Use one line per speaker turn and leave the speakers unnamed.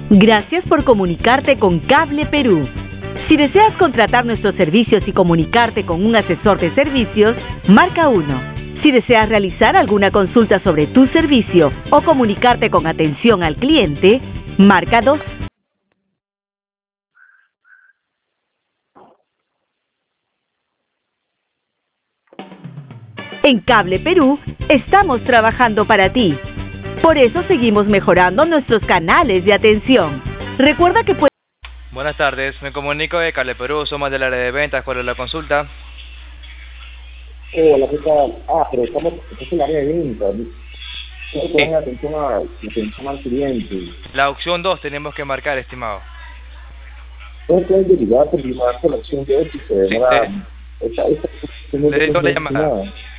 Gracias por comunicarte con Cable Perú. Si deseas contratar nuestros servicios y comunicarte con un asesor de servicios, marca 1. Si deseas realizar alguna consulta sobre tu servicio o comunicarte con atención al cliente, marca 2. En Cable Perú estamos trabajando para ti. Por eso seguimos mejorando nuestros canales de atención. Recuerda que puedes...
Buenas tardes, me comunico de Cable Perú, somos del área de ventas. ¿Cuál es la consulta?
Hola, ¿qué tal? Pero estamos en el área de ventas. Tengo que dar atención al cliente.
La opción 2 tenemos que marcar, estimado.
¿Puedes derivar por la opción de éxito?
Sí, le doy la llamada.